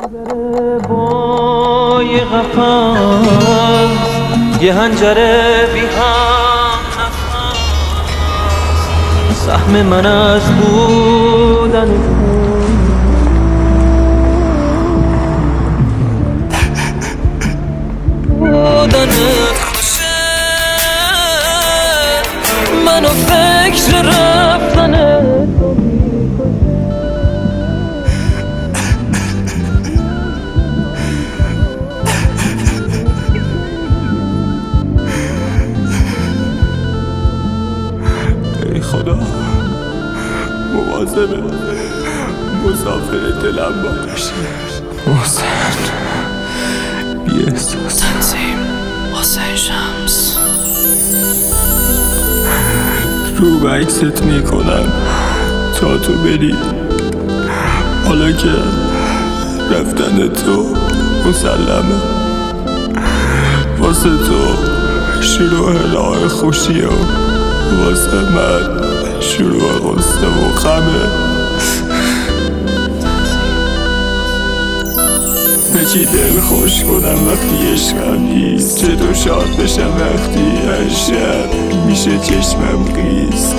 با یه قفص یه هنجره بی هم نفس، سهم من از بودن خوشه منو فکر رفتن ای خدا مواظب مسافر دلم باش. محسن بی احساس تنظیم حسین شمس. رو به عکست میکنم تا تو بری، حالا که رفتن تو مسلمه. واسه تو شروع راه خوشی و واسه من شروع غصه و غمه. به چی دل خوش کنم وقتی عشقم نیست، چطور شاد بشم وقتی هر شب میشه چشمم خیس.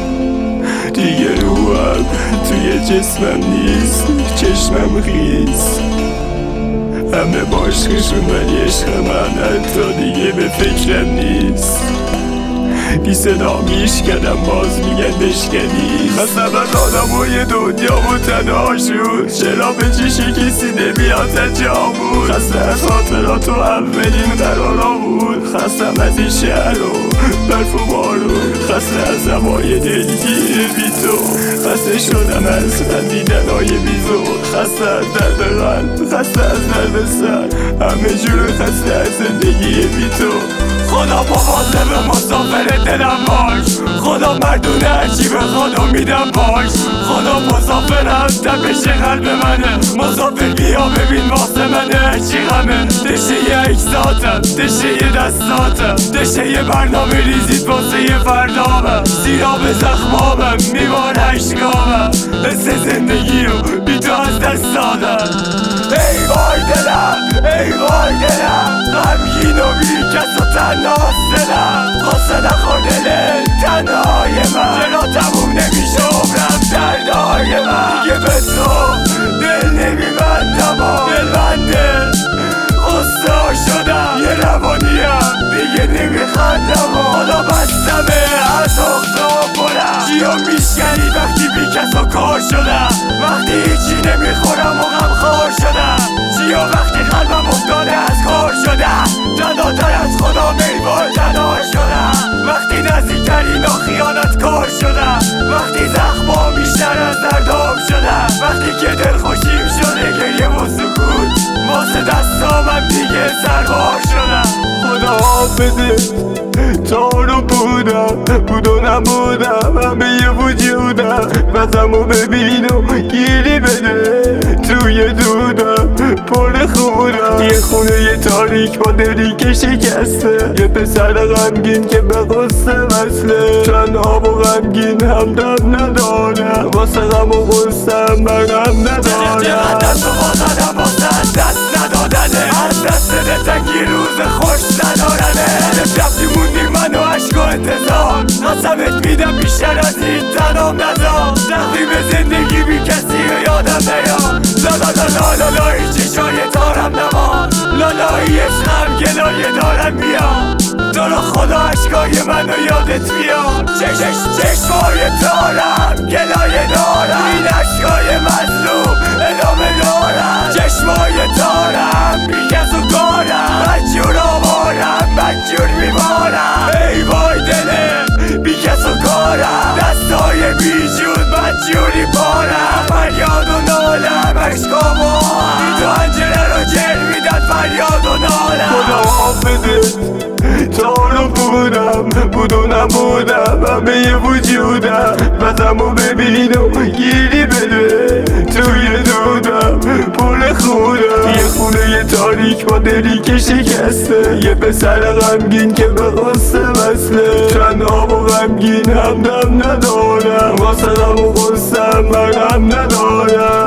دیگه روحم توی جسمم نیست، چشمم خیس. همه با عشقشون ولی عشق من حتی دیگه به فکرم نیست. بی صدا میشکنم باز میگن بشکنی. خستم از آدمای دنیا و تنهاشون، چرا به چیشی کسی نمیاد تجامون. خسته از خاطرات و اولین قرارامون، خستم از این شهر و برف و بارون، خسته از هوای دلگیر بی تو، خسته شدم از خندیدن های بیزون، خسته از درد قلب، خسته از درد سر، همه جور خسته از زندگی بی تو. خدا مواظب مسافر دلم باش، خدا مردونه هرچی بخواد و میدم باش. خدا مسافرم تپش قلب منه، مسافر بیا ببین واسه منه هرچی غمه. دشه یه عکساتم، دشه یه دستاتم، دشه یه برنامه ریزید واسه یه فردامم. سیراب زخمامم میوان عشقامم، حس زندگی رو بی تو از دست دادم. ای وای دلم، ای وای دلم، غمگین و بی کس و تنها دلم. غصه نخور دل تنهای من، چرا تموم نمیشه عمرم دردهای من. دیگه به تو دل نمیبندم و دل بنده غصه ها شدم، یه روانیم دیگه نمیخندم و حالا بستمه از اختا برم. چیا میشکنی وقتی بی کس و کار شدم، وقتی هیچی نمیخورم و غمخوار شدم. چیا وقتی قلبم افتاده از کار شدم، جداتر از خدا میوان تنها شدم. وقتی نزدیکترین و خیانت کار شدم، وقتی زخما بیشتر از دردام شدم، وقتی که دل خوشیم شده گریه و سکوت، واسه دستامم دیگه سربار شدم. خدا حافظه تا رو بودم، بود و نبودم، همه یه وجودم. وزمو ببین و گیری بده توی دودم پر خودم. یه خونه یه تاریک با دلی که شکسته، یه پسر غمگین که به غصه وصله. تنها و غمگین همدم ندارم، واسه غم و غصه مرهم ندارم. دست و بازدم واسه دست ندادنه، از دست دلتنگی روز خوش ندارنه. رفتی موندی من و عشق و انتظار، قسمت میدم بیشتر از این تنام نزار. تقدیم زندگی بی کسی یادم نیاد، لا چشای تارم نمان، لالایی عشقم گلایه دارم میاد. تو رو خدا عشقای منو یادت بیاد، چشمای تارم گلایه دارم. این عشقای مظلوم ادامه دارم، چشمای تارم بی کس و کارم. بدجور آوارم، بدجور میبارم. ای وای دله بی کس و کارم، دستای بیجون بدجوری بارم. فریاد و نالم عشقامو بی تو هنجره رو جر میدن فریاد و نالم. خدا حافظه تا رو بودم، بود و نبودم، همه یه وجودم. وزمو ببین و گیری بده توی دودم پر خودم. یه خونه یه تاریک با دلی که شکسته، یه پسر غمگین که به غصه وصله. تنها و غمگین همدم ندارم، واسه غم و غصه مرهم ندارم.